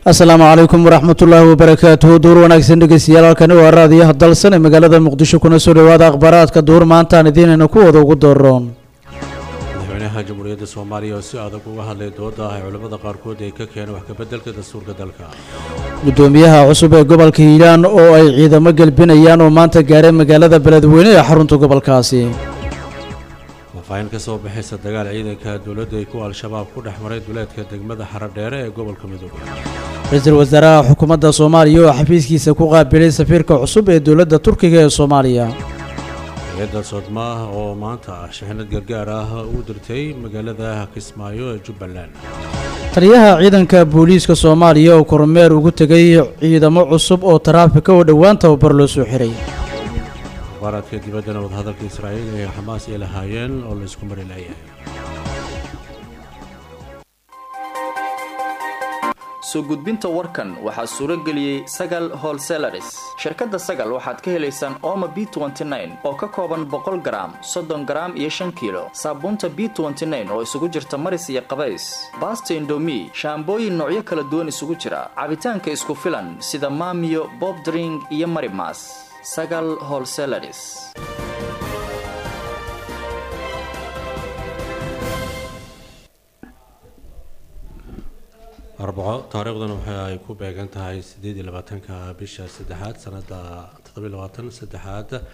Asalaamu calaykum waraxmatullaahi wabarakaatuh. Duur wanaagsan dhegeystayaal, halkani waa raadiyaha dalsan ee magaalada Muqdisho kuna soo dhawaada akhbaaraadka duur maanta aan idiinayna kuwada ugu dooron. madaxweynaha jamhuuriyadda Soomaaliya oo si adag uga hadlay dooda ay culimada qaarkood ay ka keeneen wax ka beddelka dastuurka dalka. Gudoomiyaha cusub ee gobolka Hiiraan oo ay ciidamo galbinayaan oo maanta gaaray magaalada Beledweyne ee xarunta gobolkaasi. Faayin ka soo baxaysa dagaal ciidanka dawladda ay ku al-shabaab ku dhexmaray duleedka degmada Haradheere ee gobolka Midowga. Ra'iisul Wasaaraha Xukuumadda Soomaaliya oo xafiiskiisa ku qaabilay safiirka cusub ee dawladda Turkiga ee Soomaaliya. Hay'adda Sodma oo maanta shixnad gargaar ah u dirtay magaalada Kismaayo ee Jubbaland. Taliyaha ciidanka booliiska Soomaaliya oo kormeer ugu tagay ciidamo cusub oo taraafika oo dhawaan tababar loo soo xiray. Baradka dibadda wadahadalka Israa'iil ee Xamaas ay lahaayeen oo la isku mari laayay. soo gudbinta warkan waxaa suura geliyay Sagal Wholesalers. Shirkadda Sagal waxaad ka helaysaan Omo B29 oo ka kooban 100 gram, 30 gram iyo 5 kilo. Saabuunta B29 oo isugu jirta maris iyo qabays. Basta Indomie, shaambooyin noocyo kala duwan isugu jira. Cabitaanka isku filan sida Maamiyo, Bob Drink iyo Marimas. Sagal Wholesalers. arbaco taariikhdana waxa ay ku beegan tahay 28-ka bisha saddexaad sanada 2023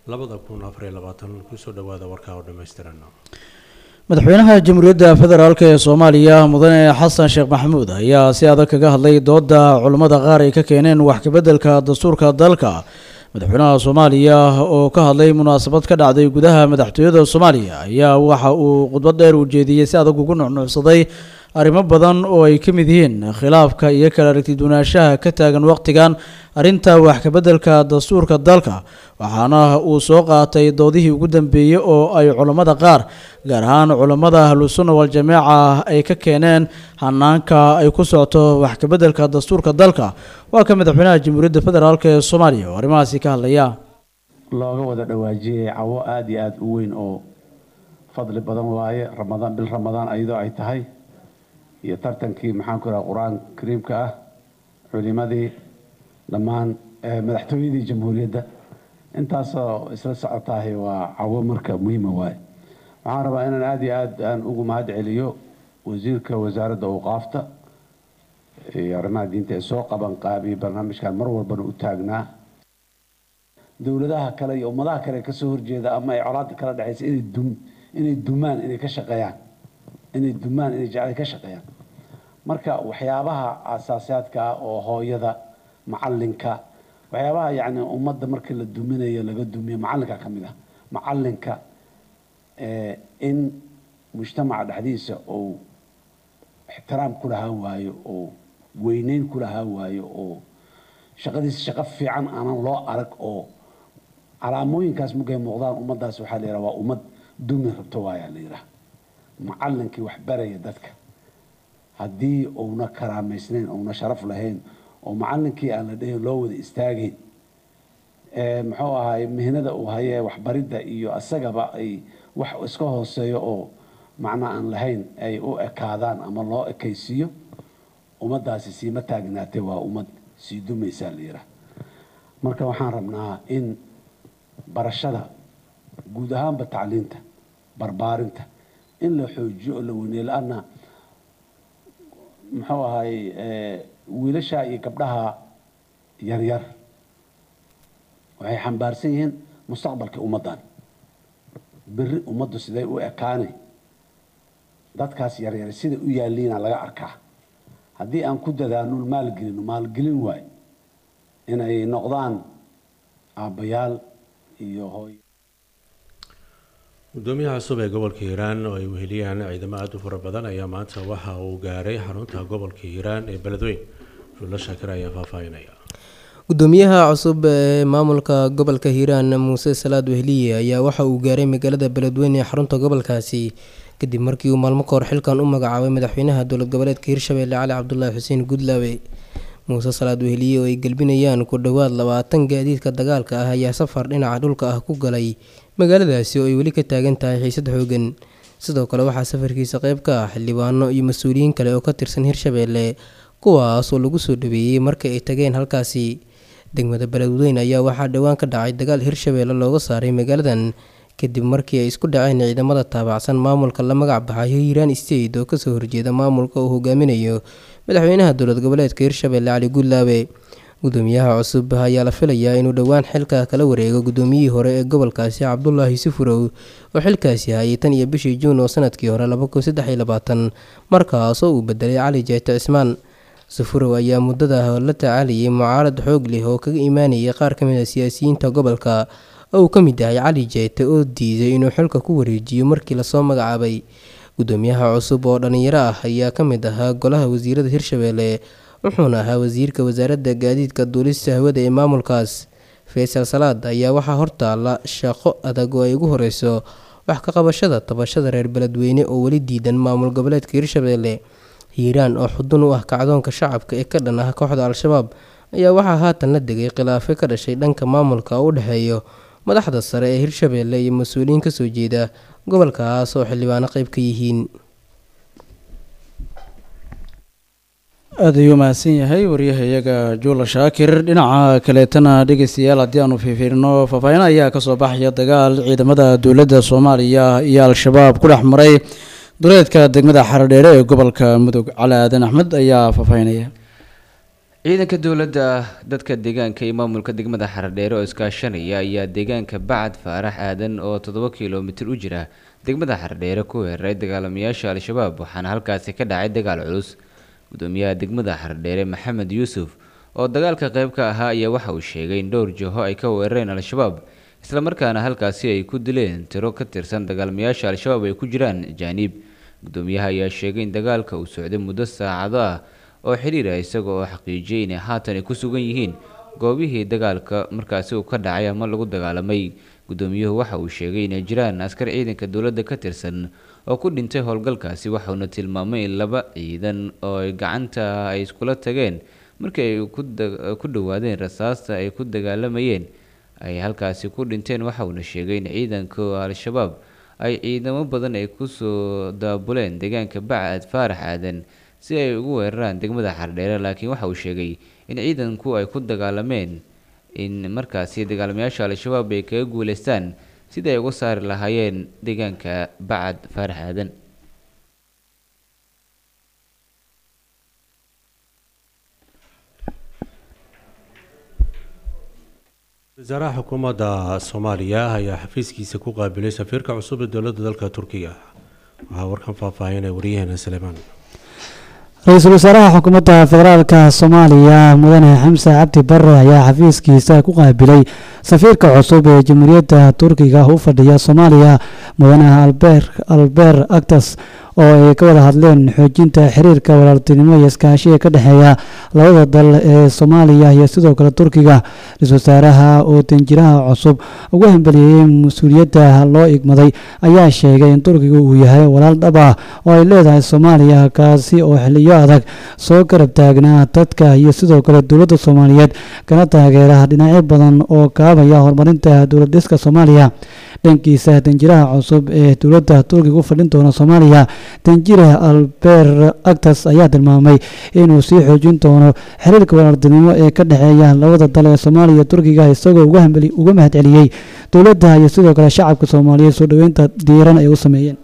2024 ku soo dhawaada warka oo dhameystiran. Madaxweynaha Jamhuuriyadda Federaalka ee Soomaaliya Mudane Xasan Sheekh Maxamuud ayaa si adag kaga hadlay dooda culimada qaar ay ka keeneen wax ka beddelka dastuurka dalka. Madaxweynaha Soomaaliya oo ka hadlay munaasabad ka dhacday gudaha madaxtooyada Soomaaliya ayaa waxa uu khudbad dheer u jeediyay si adag ugu nuucnuucsaday arrimo badan oo ay ka mid yihiin khilaafka iyo kala aragti duwanaanshaha ka taagan waqtigan arrinta wax ka beddelka dastuurka dalka, waxaana uu soo qaatay doodihii ugu dambeeyay oo ay culimada qaar gaar ahaan culimada ahlusunna wal jamaaca ay ka keeneen hanaanka ay ku socoto wax ka beddelka dastuurka dalka. waa ka madaxweynaha Jamhuuriyadda Federaalka ee Soomaaliya oo arrimahaasi ka hadlaya. looga wada dhawaajiyay cawo aad iyo aad u weyn oo fadli badan waaye bil Ramadaan ayadoo ay tahay iyo tartankii maxaan ku raraa quraan kariimka ah culimadii dhammaan madaxtooyadii jamhuuriyadda intaasoo isla socotahay waa cawo marka muhiim waaye. waxaan rabaa inaan aad iyo aad aan ugu mahad celiyo wasiirka wasaaradda awqaafta iyo arrimaha diinta ee soo qaban qaabiyay barnaamijkan mar walbana u taagnaa dowladaha kale iyo ummadaha kale ka soo horjeeda ama ay colaadda kala dhaxaysa inay dumaan inay ka shaqeeyaan inay jecel ka shaqeeyaan. marka waxyaabaha asaasiyaadka ah oo hooyada macalinka waxyaabaha yani ummadda markii la duminayo laga dumiyo macalinka ka mid ah macalinka in mujtamaca dhexdiisa oo ixtiraam ku lahaan waayo oo weyneyn ku lahaan waayo oo shaqadiisa shaqo fiican aanan loo arag oo calaamooyinkaas markay muuqdaan ummaddaas waxaa la yidhaha waa ummad dumi rabto waayaa la yidhaha. macallinkii wax baraya dadka haddii uuna karaamaysnayn uuna sharaf lahayn oo macallinkii aan la dhahin loo wada istaagayn muxuu ahaay mihnada uu hayee waxbaridda iyo asagaba ay wax iska hooseeyo oo macno aan lahayn ay u ekaadaan ama loo ekaysiiyo ummaddaasi siima taagnaatay waa ummad sii dumaysaa la yidhaha. marka waxaan rabnaa in barashada guud ahaanba tacliinta barbaarinta in la xoojiyo oo la weyneeyo la'aana muxuu ahaay wiilasha iyo gabdhaha yaryar waxay xambaarsan yihiin mustaqbalka ummaddan berri ummaddu siday u ekaanay dadkaas yaryar sida u yaaliina laga arkaa. haddii aan ku dadaano maalgelin waay inay noqdaan aabbayaal iyo hooy. gudoomiyaha cusub ee gobolka Hiiraan oo ay weheliyaan ciidamo aad u fara badan ayaa maanta waxa uu gaaray xarunta gobolka Hiiraan ee Beledweyne. Rula Shakir ayaa faafaynaya. gudoomiyaha cusub ee maamulka gobolka Hiiraan Muuse Salaad Wehliye ayaa waxa uu gaaray magaalada Beledweyne ee xarunta gobolkaasi kadib markii uu maalmo kahor xilkan u magacaabay madaxweynaha dowlad goboleedka Hirshabelle Cali Cabdullaahi Xuseen Gudlaawe. Muuse Salaad Wehliye oo ay galbinayaan ku dhawaad 20 gaadiidka dagaalka ah ayaa safar dhinaca dhulka ah ku galay magaaladaasi oo ay weli ka taagan tahay xiisad xoogan. sidoo kale waxaa safarkiisa qayb ka ah xildhibaano iyo mas'uuliyiin kale oo ka tirsan Hirshabelle kuwaasoo lagu soo dhaweeyey markii ay tageen halkaasi. Degmada Beledweyne ayaa waxaa dhowaan ka dhacay dagaal Hirshabelle looga saaray magaaladan kadib markii ay isku dhaceen ciidamada taabacsan maamulka la magac baxayo Hiiraan State oo kasoo horjeeda maamulka uu hogaaminayo madaxweynaha dowlad goboleedka Hirshabelle Cali Guulaabe. Gudoomiyaha cusub ayaa la filayaa inuu dhowaan xilka kala wareego gudoomiyihii hore ee gobolkaasi Cabdullaahi Sufurow oo xilkaasi hayay tan iyo bishii Juun oo sanadkii hore 2023 markaasoo uu bedelay Cali Jeete Cismaan. Sufurow ayaa muddada la tacaalayay mucaarad xoog leh oo kaga imaanayay qaar ka mid ah siyaasiyiinta gobolka oo uu ka mid yahay Cali Jeete oo diiday inuu xilka ku wareejiyo markii lasoo magacaabay. Gudoomiyaha cusub oo dhalinyaro ah ayaa ka mid ahaa golaha wasiirada Hirshabelle wuxuuna ahaa wasiirka wasaaradda gaadiidka duulista hawada ee maamulkaas. Faysal Salaad ayaa waxaa hortaala shaqo adag oo ay ugu horeyso wax ka qabashada tabashada reer Beledweyne oo weli diidan maamul goboleedka Hirshabelle. Hiiraan oo xudun u ah kacdoonka shacabka ee ka dhan ah kooxda Al-Shabaab ayaa waxaa haatan la degay khilaaf ka dhashay dhanka maamulka u dhaxeeyo madaxda sare ee Hirshabelle iyo mas'uuliyiin ka soo jeeda gobolkaas oo xildhibaano qayb ka yihiin. aad ayuu mahadsan yahay waryahayaga Juula Shaakir. Dhinaca kaleetana dhegeystayaal haddii aanu fiirino faahfaahin ayaa kasoo baxaya dagaal ciidamada dowladda Soomaaliya iyo Al-Shabaab ku dhex maray duleedka degmada Xaradheere ee gobolka Mudug. Cali Aadan Axmed ayaa faahfaahinaya. ciidanka dowladda dadka deegaanka iyo maamulka degmada Xaradheere oo iskaashanaya ayaa deegaanka Bacad Faarax Aadan oo 7 kiiloomitir u jira degmada Xaradheere ku weeraray dagaalamayaasha Al-Shabaab waxaana halkaasi ka dhacay dagaal culus. Gudoomiyaha degmada Xaradheere Maxamed Yuusuf oo dagaalka qayb ka ahaa ayaa waxa uu sheegay in dhowr jiho ay ka weerareen Al-Shabaab isla markaana halkaasi ay ku dileen tiro ka tirsan dagaalamayaasha Al-Shabaab ay ku jiraan jaanib. Gudoomiyaha ayaa sheegay in dagaalka uu socday muddo saacado ah oo xiriir ah isagoo xaqiijiyay in haatan ay ku sugan yihiin goobihii dagaalka markaasi uu ka dhacay ama lagu dagaalamay. Gudoomiyuhu waxa uu sheegay in ay jiraan askar ciidanka dowladda ka tirsan oo ku dhintay howlgalkaasi waxaana tilmaamay in 2 ciidan oo ay gacanta ay iskula tageen markii ay ku dhawaadeen rasaasta ay ku dagaalamayeen ay halkaasi ku dhinteen. waxaana sheegay in ciidanka Al-Shabaab ay ciidamo badan ay ku soo daabuleen deegaanka Bacad Faarax Aadan si ay ugu weeraraan degmada Xaradheere laakiin waxa uu sheegay in ciidanku ay ku dagaalameen in markaasi dagaalamayaasha Al-Shabaab ay kaga guuleystaan sida ay uga saari lahaayeen deegaanka Bacad Faarax Aadan. wasaaraha xukuumadda Soomaaliya ayaa xafiiskiisa ku qaabilay safiirka cusub ee dowladda dalka Turkiga. waxaa warkan faahfaahinaya waryaheena Saleemaan. ra-iisul wasaaraha xukuumadda federaalka Soomaaliya mudane Xamse Cabdi Barre ayaa xafiiskiisa ku qaabilay safiirka cusub ee Jamhuuriyadda Turkiga u fadhiya Soomaaliya mudane Alber Aktas oo ay ka wada hadleen xoojinta xiriirka walaaltinimo iyo iskaashiga ka dhexeeya labada dal ee Soomaaliya iyo sidoo kale Turkiga. ra-iisul wasaaraha oo danjiraha cusub ugu hambalyeeyay mas'uuliyadda loo igmaday ayaa sheegay in Turkiga uu yahay walaal dhab ah oo ay leedahay Soomaaliya kaasi oo xilliyo adag soo garab taagnaa dadka iyo sidoo kale dowladda Soomaaliyeed kana taageera dhinacyo badan oo kaabaya horumarinta dowlad dhiska Soomaaliya. dhankiisa danjiraha cusub ee dowladda Turkiga u fadhin doona Soomaaliya danjire Alber Aktas ayaa tilmaamay inuu sii xoojin doono xiriirka walaaltinimo ee ka dhexeeya labada dal ee Soomaaliya iyo Turkiga isagoo uga mahadceliyay dowladda iyo sidoo kale shacabka Soomaaliyeed soo dhaweynta diiran ay u sameeyeen.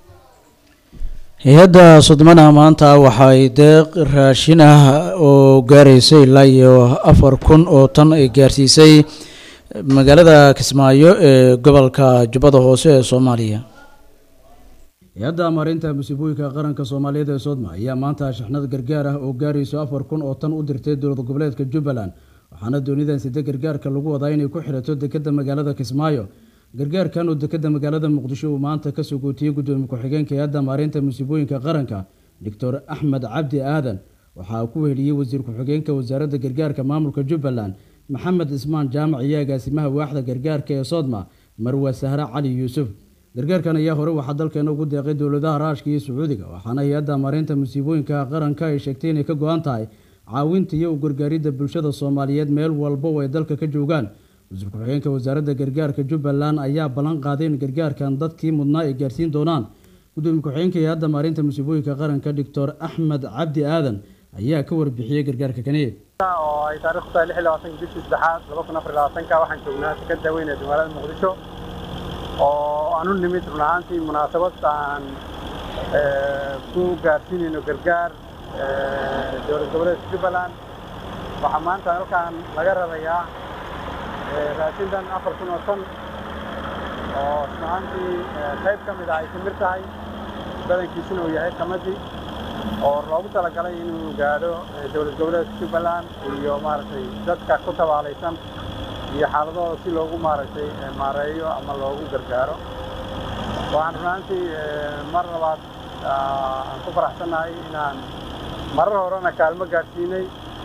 hay-adda Sodmana maanta waxay deeq raashin ah oo gaaraysay ilaa iyo 4,000 oo tan ay gaarsiisay magaalada Kismaayo ee gobolka Jubbada Hoose ee Soomaaliya. hay-adda amarinta musiibooyinka qaranka Soomaaliyeed ee Sodma ayaa maanta shaxnad gargaar ah oo gaarayso 4,000 oo tan u dirtay dowlad goboleedka Jubbaland waxaana doonidan sida gargaarka lagu wadaa inay ku xirato dekedda magaalada Kismaayo. gargaarkan oo dekedda magaalada Muqdisho uu maanta ka soo gootiyay gudoomiye ku-xigeenka hay-adda amarinta musiibooyinka qaranka Dr. Axmed Cabdi Aadan waxaa ku weheliyay wasiir ku-xigeenka wasaaradda gargaarka maamulka Jubbaland Maxamed Ismaan Jaamac iyo agaasimaha waaxda gargaarka ee Sodma Marwa Sahra Cali Yuusuf. gargaarkan ayaa hore waxaa dalkeena ugu deeqay dowladaha Raashka iyo Sacuudiga waxaana hay-adda amarinta musiibooyinka qaranka ay sheegtay inay ka go'an tahay caawinta iyo u gargaaridda bulshada Soomaaliyeed meel walba oo ay dalka ka joogaan. wasiir ku-xigeenka wasaaradda gargaarka Jubbaland ayaa ballan qaaday in gargaarkan dadkii mudnaa ay gaarsiin doonaan. gudoomiye ku-xigeenka hay-adda amarinta musiibooyinka qaranka Dr. Axmed Cabdi Aadan ayaa ka warbixiyey gargaarka kani oo ay taariikhdu tahay 26 bishii 3aad 2024 waxaan joognaa dekedda weyn ee magaalada Muqdisho oo aanu nimid run ahaantii munaasabad aan ku gaarsiinayno gargaar dowlad goboleedka Jubbaland waxaa maanta halkaan laga rarayaa raashindan 4,000 oo tan oo run ahaantii qayb ka mid ah ay timir tahay badankiisuna uu yahay qamadii oo loogu talagalay inuu gaadho dowlad goboleedka Jubbaland iyo maaragtay dadka ku tabaalaysan iyo xaaladooda si loogu maaragtay maareeyo ama loogu gargaaro waxaan runtii mar labaad aan ku faraxsanahay inaan marar horena kaalmo gaarsiinay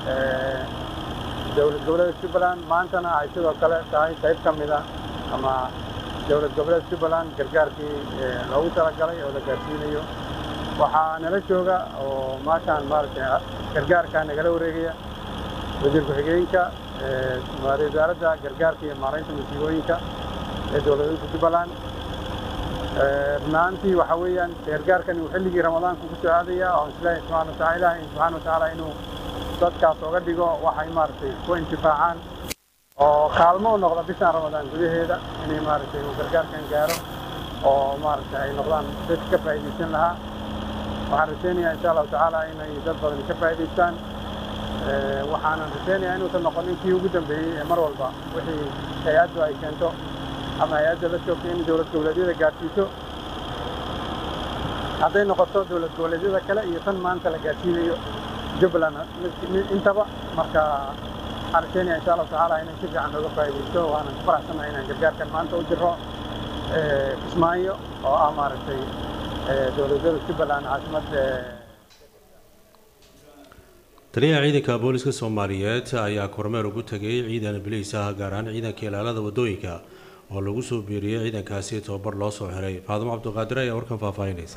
dowlad goboleedka Jubbaland maantana ay sidoo kale tahay qayb ka mid ah ama dowlad goboleedka Jubbaland gargaarkii loogu talagalay oo la gaarsiinayo waxaa nala jooga oo maashaan maaragtay gargaarka nagala wareegaya wasiir ku-xigeenka wasaaradda gargaarka iyo maareynta musiibooyinka ee dowladda Jubbaland runtii waxa weeyaan gargaarkan uu xilligii ramadaanka ku soo aadaya oo Ilaahay subhanahu wa ta'ala inuu dadkaas uga dhigo waxay maaragtay ku intifaacaan oo kaalmo u noqda bishan ramadaan gudaheeda inay maaragtay gargaarkan gaaro oo maaragtay ay noqdaan dad ka faa'iideysan lahaa waxaan rajaynayaa insha Allah ta'ala inay dad badan ka faa'iideystaan waxaan rajaynayaa inuusan noqonin kii ugu dambeeyay ee mar walba wixii hay'addu ay keento ama hay'adda la joogto in dowlad goboleedyada gaarsiiso hadday noqoto dowlad goboleedyada kale iyo tan maanta la gaarsiinayo Jubbaland intaba marka waxaan rajaynayaa insha Allah ta'ala inay si fiican uga faa'iideysto waana ku faraxsanahay inaan gargaarkan maanta u diro Kismaayo oo ah maaragtay dowladda Jubbaland caasimada taliyaha ciidanka booliska Soomaaliyeed ayaa kormeer ugu tagay ciidan biliis ah gaar ahaan ciidanka ilaalada wadooyinka oo lagu soo biiriyay ciidankaasi tababar loo soo xiray Faadimo Cabdiqaadir ayaa warkan faahfaahinaysa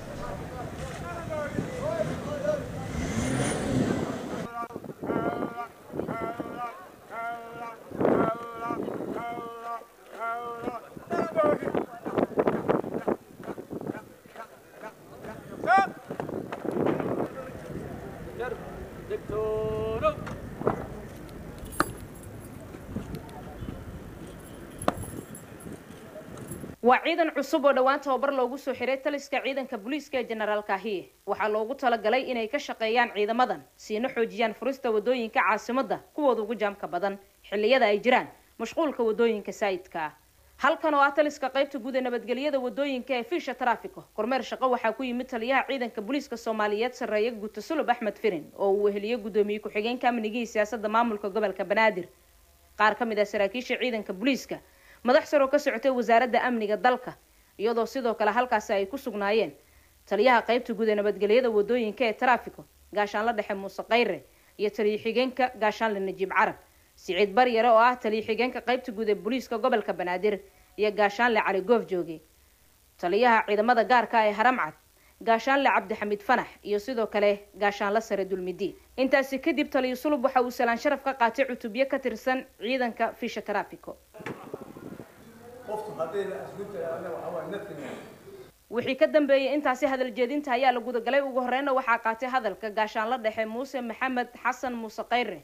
waa ciidan cusub oo dhawaan tababar loogu soo xiray taliska ciidanka booliiska ee General Kahiye waxaa loogu talagalay inay ka shaqeeyaan ciidamadan siina xoojiyaan furista wadooyinka caasimadda kuwooda ugu jaamka badan xilliyada ay jiraan mashquulka wadooyinka saayidka halkan oo ah taliska qaybta guud ee nabadgelyada wadooyinka ee Fisha Traffico kormeer shaqo waxaa ku yimid taliyaha ciidanka booliiska Soomaaliyeed Sareeye Guuta Sulub Axmed Firin oo uu weheliyo gudoomiye ku-xigeenka amniga iyo siyaasadda maamulka gobolka Banaadir qaar ka mid ah saraakiisha ciidanka booliiska madax sare oo ka socotay wasaaradda amniga dalka iyadoo sidoo kale halkaas ay ku sugnaayeen taliyaha qaybta guud ee nabadgelyada wadooyinka ee Traffico gaashaan la dhexe Muuse Qayre iyo taliye xigeenka gaashaan la Najiib Carab Siciid Baryare oo ah taliye xigeenka qaybta guud ee booliiska gobolka Banaadir iyo gaashaan la Cali Goof jooge taliyaha ciidamada gaarka ah ee Haramcad gaashaan la Cabdi Xamid Fanax iyo sidoo kale gaashaan la sare Dulmidi intaasi kadib taliye Sulub waxa uu salaan sharaf ka qaatay cutubyo ka tirsan ciidanka Fisha Traffico wixii ka dambeeyay intaasi hadal jeedinta ayaa la guda galay ugu horeeyna waxaa qaatay hadalka gaashaan la dhexe Muuse Maxamed Xasan Muuse Qayre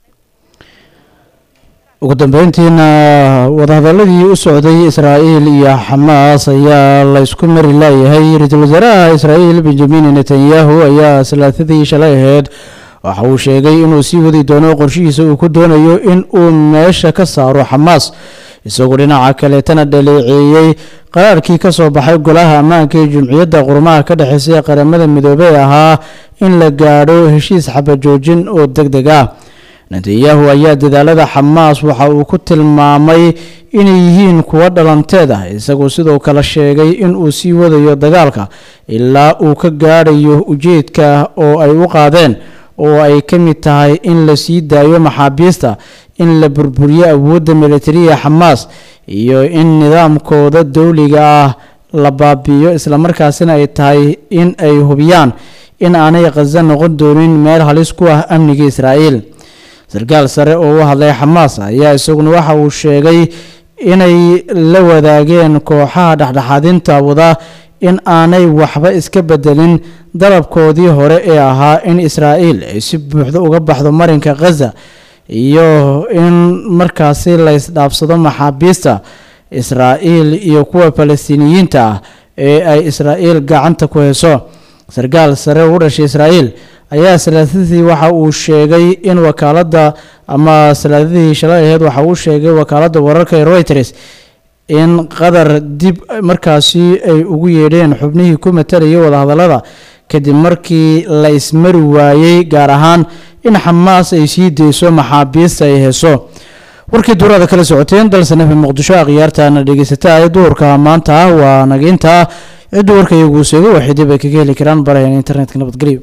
ugu dambeyntiina wadahadaladii u socday Israa'iil iyo Xamaas ayaa la isku mari laayahay ra'iisul wasaaraha Israa'iil Benjamin Netanyahu ayaa salaadadii shalay ahayd waxa uu sheegay inuu sii wadi doono qorshihiisa uu ku doonayo in uu meesha ka saaro Xamaas isagoo dhinaca kale tana dhaleeceeyay qaraarkii ka soo baxay golaha ammaanka ee Jumciyadda Qurumaha ka dhaxaysay qaramada midoobay ahaa in la gaadho heshiis xabad joojin oo degdeg ah Netanyahu ayaa dadaalada Xamaas waxa uu ku tilmaamay inay yihiin kuwa dhalanteed ah isagoo sidoo kale sheegay in uu sii wadayo dagaalka ilaa uu ka gaadhayo ujeedka oo ay u qaadeen oo ay ka mid tahay in la sii daayo maxaabiista in la burburiyo awoodda militariga Xamaas iyo in nidaamkooda dawliga ah la baabiyo isla markaasina ay tahay in ay hubiyaan in aanay Gaza noqon doonin meel halis ku ah amniga Israa'iil sarkaal sare oo u hadlay Xamaas ayaa isaguna waxa uu sheegay inay la wadaageen kooxaha dhexdhexaadinta wada in aanay waxba iska bedelin dalabkoodii hore ee ahaa in israa'iil ay si buuxda uga baxdo marinka khaza iyo in markaasi la isdhaafsado maxaabiista israa'iil iyo kuwa falastiiniyiinta ah ee ay israa'iil gacanta ku hayso. sarkaal sare u dhashay israa'iil ayaa salaadadii waxa uu sheegay in wakaaladda ama salaadadii shalay ahayd waxa uu sheegay wakaaladda wararka ee Reuters in qadar dib markaasi ay ugu yeedheen xubnihii ku matalayay wadahadallada kadib markii la ismari waayey gaar ahaan in xamaas ay sii deyso maxaabiista ay hayso. warkii duurada kala socoteen dalsanafa muqdisho akhyaartaana dhegeysataa ee duurka maanta waa naginta cidda warka iyagu seego waxay dib ay kaga heli karaan barahan internetka nabadgelyo.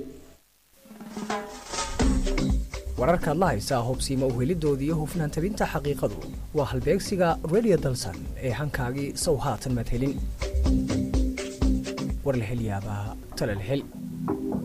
wararkaad la haysaa hubsiima uhelidoodii iyo hufnaan tabinta xaqiiqadu waa halbeegsiga radio dalsan ee hankaagii sow haatan maad helin war la hel yaabaa tala la hel